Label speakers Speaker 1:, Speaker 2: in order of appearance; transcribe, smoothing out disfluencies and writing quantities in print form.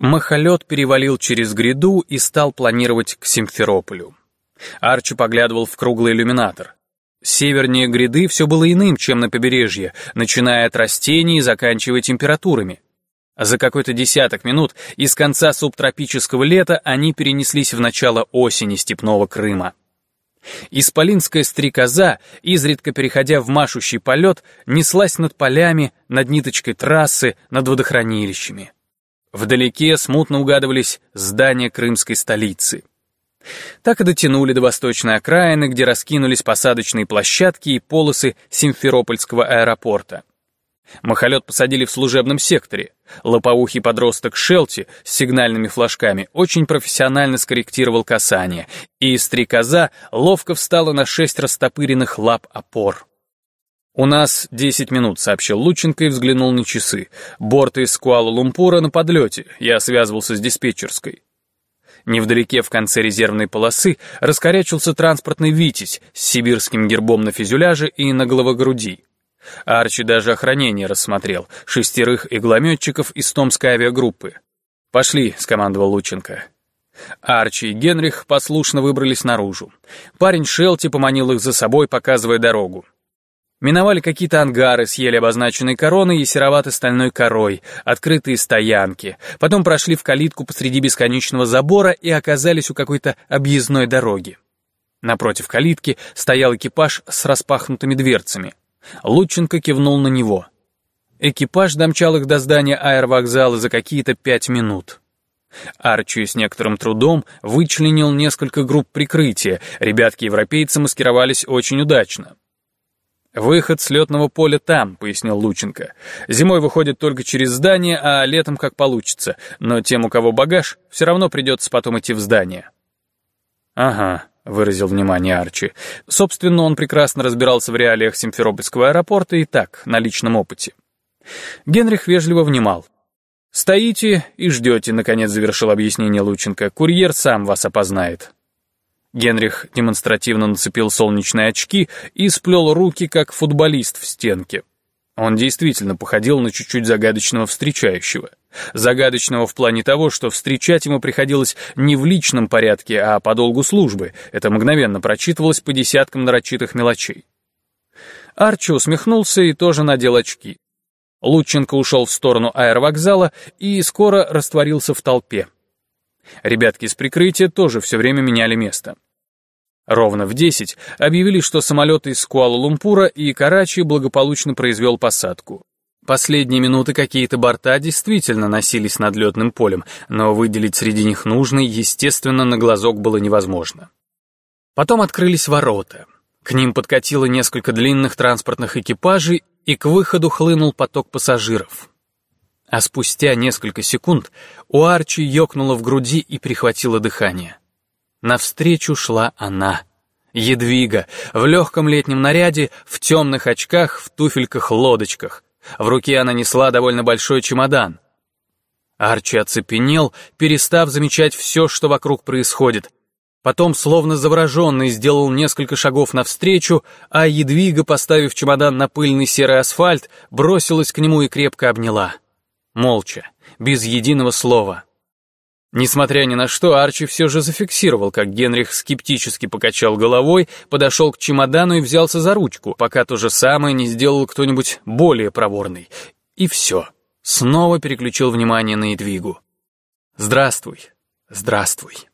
Speaker 1: Махолет перевалил через гряду и стал планировать к Симферополю. Арчи поглядывал в круглый иллюминатор. Севернее гряды все было иным, чем на побережье, начиная от растений и заканчивая температурами. За какой-то десяток минут из конца субтропического лета они перенеслись в начало осени степного Крыма. Исполинская стрекоза, изредка переходя в машущий полет, неслась над полями, над ниточкой трассы, над водохранилищами. Вдалеке смутно угадывались здания крымской столицы. Так и дотянули до восточной окраины, где раскинулись посадочные площадки и полосы Симферопольского аэропорта. Махолет посадили в служебном секторе. Лопоухий подросток Шелти с сигнальными флажками очень профессионально скорректировал касание, и стрекоза ловко встала на 6 растопыренных лап опор. «У нас 10 минут», — сообщил Лученко и взглянул на часы. «Борты из Куала-Лумпура на подлете. Я связывался с диспетчерской». Невдалеке в конце резервной полосы раскорячился транспортный «Витязь» с сибирским гербом на фюзеляже и на головогруди. Арчи даже охранение рассмотрел, 6 иглометчиков из Томской авиагруппы. «Пошли», — скомандовал Лученко. Арчи и Генрих послушно выбрались наружу. Парень Шелти поманил их за собой, показывая дорогу. Миновали какие-то ангары с еле обозначенной короной и серовато-стальной корой, открытые стоянки. Потом прошли в калитку посреди бесконечного забора и оказались у какой-то объездной дороги. Напротив калитки стоял экипаж с распахнутыми дверцами. Лученко кивнул на него. Экипаж домчал их до здания аэровокзала за какие-то 5 минут. Арчи с некоторым трудом вычленил несколько групп прикрытия. Ребятки-европейцы маскировались очень удачно. «Выход с летного поля там», — пояснил Лученко. «Зимой выходит только через здание, а летом как получится. Но тем, у кого багаж, все равно придется потом идти в здание». «Ага», — выразил внимание Арчи. Собственно, он прекрасно разбирался в реалиях Симферопольского аэропорта и так, на личном опыте. Генрих вежливо внимал. «Стоите и ждете», — наконец завершил объяснение Лученко. «Курьер сам вас опознает». Генрих демонстративно нацепил солнечные очки и сплел руки, как футболист в стенке. Он действительно походил на чуть-чуть загадочного встречающего. Загадочного в плане того, что встречать ему приходилось не в личном порядке, а по долгу службы. Это мгновенно прочитывалось по десяткам нарочитых мелочей. Арчи усмехнулся и тоже надел очки. Лученко ушел в сторону аэровокзала и скоро растворился в толпе. Ребятки из прикрытия тоже все время меняли место. Ровно в 10 объявили, что самолет из Куала-Лумпура и Карачи благополучно произвел посадку. Последние минуты какие-то борта действительно носились над летным полем, но выделить среди них нужный, естественно, на глазок было невозможно. Потом открылись ворота. К ним подкатило несколько длинных транспортных экипажей, и к выходу хлынул поток пассажиров. А спустя несколько секунд у Арчи ёкнуло в груди и прихватило дыхание. Навстречу шла она, Едвига, в легком летнем наряде, в темных очках, в туфельках-лодочках. В руке она несла довольно большой чемодан. Арчи оцепенел, перестав замечать все, что вокруг происходит. Потом, словно завороженный, сделал несколько шагов навстречу, а Едвига, поставив чемодан на пыльный серый асфальт, бросилась к нему и крепко обняла. Молча, без единого слова. Несмотря ни на что, Арчи все же зафиксировал, как Генрих скептически покачал головой, подошел к чемодану и взялся за ручку, пока то же самое не сделал кто-нибудь более проворный. И все. Снова переключил внимание на Едвигу. «Здравствуй, здравствуй».